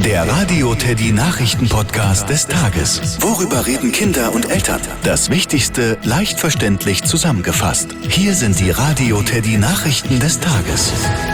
Der Radio Teddy Nachrichten-Podcast des Tages. Worüber reden Kinder und Eltern? Das Wichtigste leicht verständlich zusammengefasst. Hier sind die Radio Teddy Nachrichten des Tages.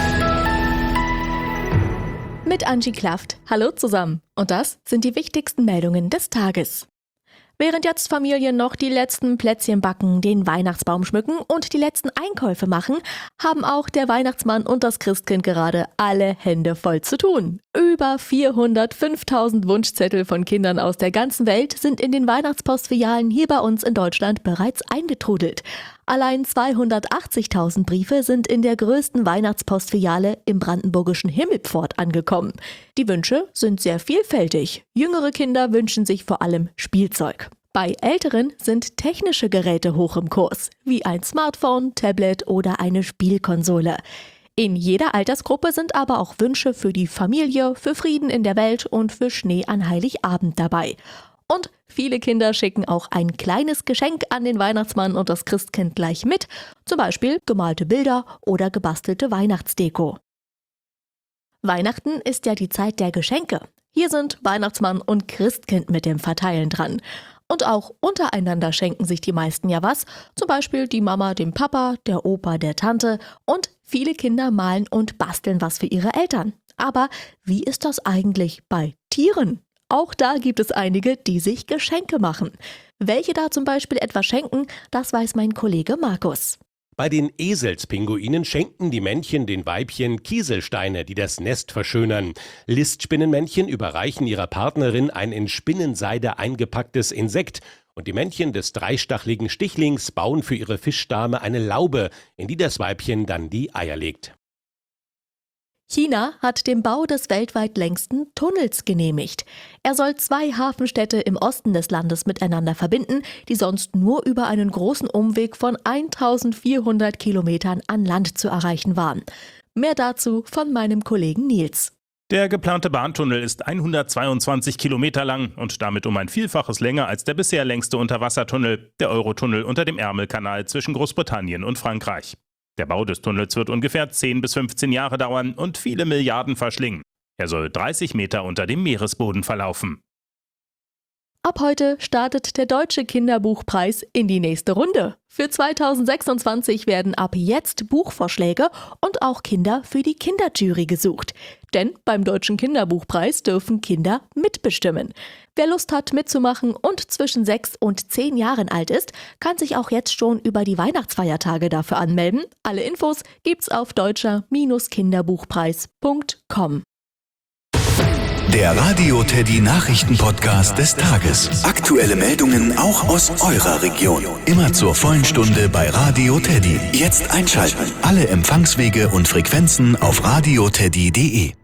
Mit Angie Klaft. Hallo zusammen. Und das sind die wichtigsten Meldungen des Tages. Während jetzt Familien noch die letzten Plätzchen backen, den Weihnachtsbaum schmücken und die letzten Einkäufe machen, haben auch der Weihnachtsmann und das Christkind gerade alle Hände voll zu tun. Über 405.000 Wunschzettel von Kindern aus der ganzen Welt sind in den Weihnachtspostfilialen hier bei uns in Deutschland bereits eingetrudelt. Allein 280.000 Briefe sind in der größten Weihnachtspostfiliale im brandenburgischen Himmelpfort angekommen. Die Wünsche sind sehr vielfältig. Jüngere Kinder wünschen sich vor allem Spielzeug. Bei Älteren sind technische Geräte hoch im Kurs, wie ein Smartphone, Tablet oder eine Spielkonsole. In jeder Altersgruppe sind aber auch Wünsche für die Familie, für Frieden in der Welt und für Schnee an Heiligabend dabei. Und viele Kinder schicken auch ein kleines Geschenk an den Weihnachtsmann und das Christkind gleich mit, zum Beispiel gemalte Bilder oder gebastelte Weihnachtsdeko. Weihnachten ist ja die Zeit der Geschenke. Hier sind Weihnachtsmann und Christkind mit dem Verteilen dran. Und auch untereinander schenken sich die meisten ja was, zum Beispiel die Mama dem Papa, der Opa der Tante und viele Kinder malen und basteln was für ihre Eltern. Aber wie ist das eigentlich bei Tieren? Auch da gibt es einige, die sich Geschenke machen. Welche da zum Beispiel etwas schenken, das weiß mein Kollege Markus. Bei den Eselspinguinen schenken die Männchen den Weibchen Kieselsteine, die das Nest verschönern. Listspinnenmännchen überreichen ihrer Partnerin ein in Spinnenseide eingepacktes Insekt. Und die Männchen des dreistacheligen Stichlings bauen für ihre Fischdame eine Laube, in die das Weibchen dann die Eier legt. China hat den Bau des weltweit längsten Tunnels genehmigt. Er soll 2 Hafenstädte im Osten des Landes miteinander verbinden, die sonst nur über einen großen Umweg von 1400 Kilometern an Land zu erreichen waren. Mehr dazu von meinem Kollegen Nils. Der geplante Bahntunnel ist 122 Kilometer lang und damit um ein Vielfaches länger als der bisher längste Unterwassertunnel, der Eurotunnel unter dem Ärmelkanal zwischen Großbritannien und Frankreich. Der Bau des Tunnels wird ungefähr 10 bis 15 Jahre dauern und viele Milliarden verschlingen. Er soll 30 Meter unter dem Meeresboden verlaufen. Ab heute startet der Deutsche Kinderbuchpreis in die nächste Runde. Für 2026 werden ab jetzt Buchvorschläge und auch Kinder für die Kinderjury gesucht. Denn beim Deutschen Kinderbuchpreis dürfen Kinder mitbestimmen. Wer Lust hat mitzumachen und zwischen 6 und 10 Jahren alt ist, kann sich auch jetzt schon über die Weihnachtsfeiertage dafür anmelden. Alle Infos gibt's auf deutscher-kinderbuchpreis.com. Der Radio Teddy Nachrichten-Podcast des Tages. Aktuelle Meldungen auch aus eurer Region. Immer zur vollen Stunde bei Radio Teddy. Jetzt einschalten. Alle Empfangswege und Frequenzen auf radioteddy.de.